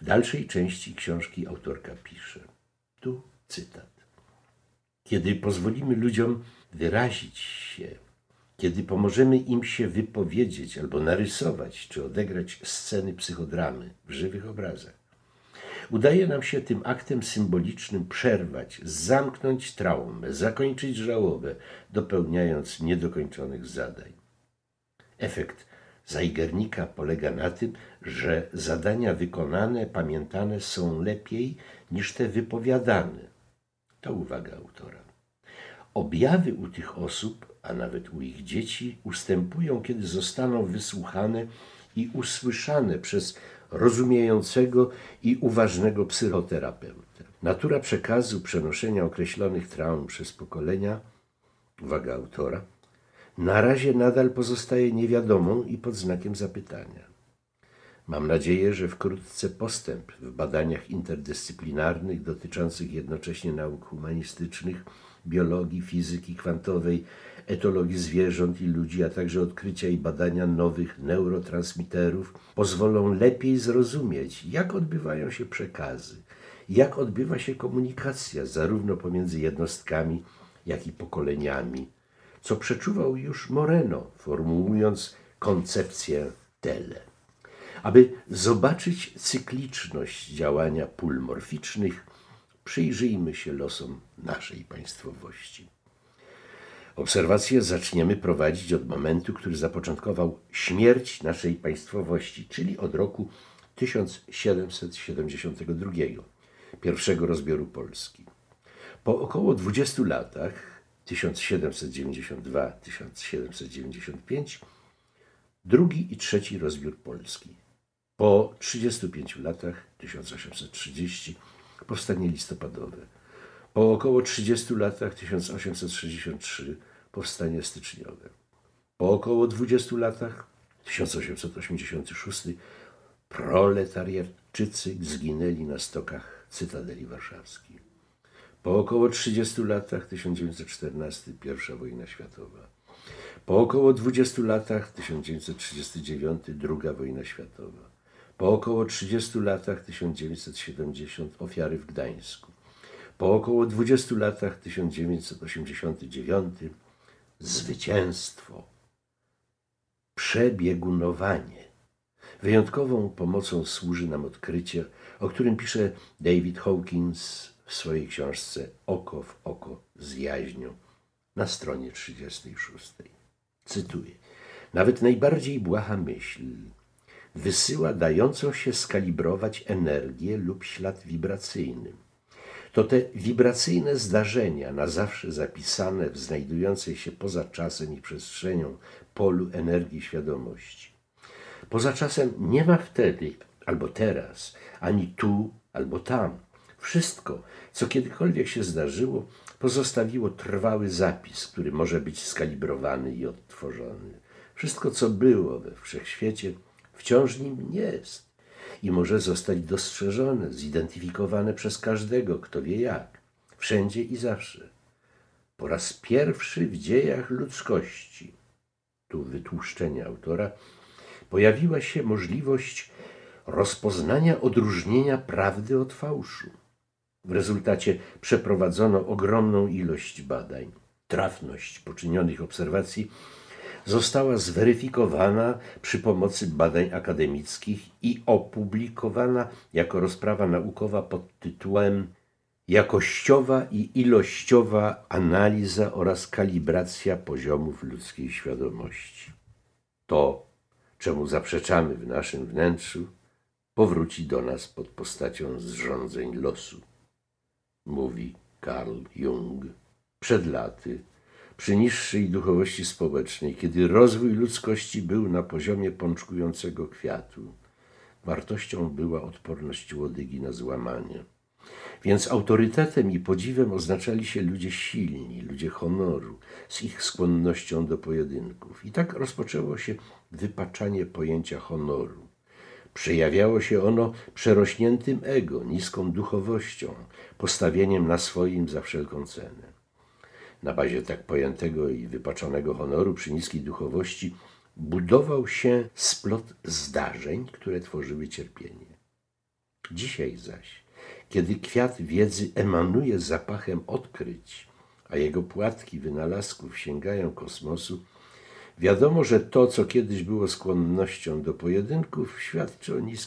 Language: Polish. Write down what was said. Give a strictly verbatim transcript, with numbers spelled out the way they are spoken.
W dalszej części książki autorka pisze, tu cytat: kiedy pozwolimy ludziom wyrazić się, kiedy pomożemy im się wypowiedzieć albo narysować czy odegrać sceny psychodramy w żywych obrazach, udaje nam się tym aktem symbolicznym przerwać, zamknąć traumę, zakończyć żałobę, dopełniając niedokończonych zadań. Efekt Zeigernika polega na tym, że zadania wykonane pamiętane są lepiej niż te wypowiadane. To uwaga autora. Objawy u tych osób, a nawet u ich dzieci, ustępują, kiedy zostaną wysłuchane i usłyszane przez rozumiejącego i uważnego psychoterapeutę. Natura przekazu przenoszenia określonych traum przez pokolenia, uwaga autora, na razie nadal pozostaje niewiadomą i pod znakiem zapytania. Mam nadzieję, że wkrótce postęp w badaniach interdyscyplinarnych dotyczących jednocześnie nauk humanistycznych, biologii, fizyki kwantowej, etologii zwierząt i ludzi, a także odkrycia i badania nowych neurotransmiterów pozwolą lepiej zrozumieć, jak odbywają się przekazy, jak odbywa się komunikacja zarówno pomiędzy jednostkami, jak i pokoleniami, co przeczuwał już Moreno, formułując koncepcję tele. Aby zobaczyć cykliczność działania pól morficznych, przyjrzyjmy się losom naszej państwowości. Obserwacje zaczniemy prowadzić od momentu, który zapoczątkował śmierć naszej państwowości, czyli od roku tysiąc siedemset siedemdziesiątego drugiego, pierwszego rozbioru Polski. Po około dwudziestu latach, tysiąc siedemset dziewięćdziesiąt dwa do tysiąc siedemset dziewięćdziesiąt pięć, drugi i trzeci rozbiór Polski. Po trzydziestu pięciu latach, tysiąc osiemset trzydziestym, powstanie listopadowe. Po około trzydziestu latach, tysiąc osiemset sześćdziesiąt trzy, powstanie styczniowe. Po około dwudziestu latach, tysiąc osiemset osiemdziesiąty szósty, proletariatczycy zginęli na stokach Cytadeli Warszawskiej. Po około trzydziestu latach, tysiąc dziewięćset czternasty, pierwsza wojna światowa. Po około dwudziestu latach, tysiąc dziewięćset trzydziesty dziewiąty, druga wojna światowa. Po około trzydziestu latach, tysiąc dziewięćset siedemdziesiąt, ofiary w Gdańsku. Po około dwudziestu latach, tysiąc dziewięćset osiemdziesiąty dziewiąty, zwycięstwo, przebiegunowanie. Wyjątkową pomocą służy nam odkrycie, o którym pisze David Hawkins w swojej książce Oko w oko z jaźnią na stronie trzydziestej szóstej. Cytuję. Nawet najbardziej błaha myśl wysyła dającą się skalibrować energię lub ślad wibracyjny. To te wibracyjne zdarzenia, na zawsze zapisane w znajdującej się poza czasem i przestrzenią polu energii świadomości. Poza czasem nie ma wtedy, albo teraz, ani tu, albo tam. Wszystko, co kiedykolwiek się zdarzyło, pozostawiło trwały zapis, który może być skalibrowany i odtworzony. Wszystko, co było we wszechświecie, wciąż nim jest i może zostać dostrzeżone, zidentyfikowane przez każdego, kto wie jak, wszędzie i zawsze. Po raz pierwszy w dziejach ludzkości, tu wytłuszczenie autora, pojawiła się możliwość rozpoznania odróżnienia prawdy od fałszu. W rezultacie przeprowadzono ogromną ilość badań. Trafność poczynionych obserwacji została zweryfikowana przy pomocy badań akademickich i opublikowana jako rozprawa naukowa pod tytułem Jakościowa i ilościowa analiza oraz kalibracja poziomów ludzkiej świadomości. To, czemu zaprzeczamy w naszym wnętrzu, powróci do nas pod postacią zrządzeń losu, mówi Carl Jung. Przed laty, przy niższej duchowości społecznej, kiedy rozwój ludzkości był na poziomie pączkującego kwiatu, wartością była odporność łodygi na złamanie. Więc autorytetem i podziwem oznaczali się ludzie silni, ludzie honoru, z ich skłonnością do pojedynków. I tak rozpoczęło się wypaczanie pojęcia honoru. Przejawiało się ono przerośniętym ego, niską duchowością, postawieniem na swoim za wszelką cenę. Na bazie tak pojętego i wypaczonego honoru przy niskiej duchowości budował się splot zdarzeń, które tworzyły cierpienie. Dzisiaj zaś, kiedy kwiat wiedzy emanuje zapachem odkryć, a jego płatki wynalazków sięgają kosmosu, wiadomo, że to, co kiedyś było skłonnością do pojedynków, świadczy o niskim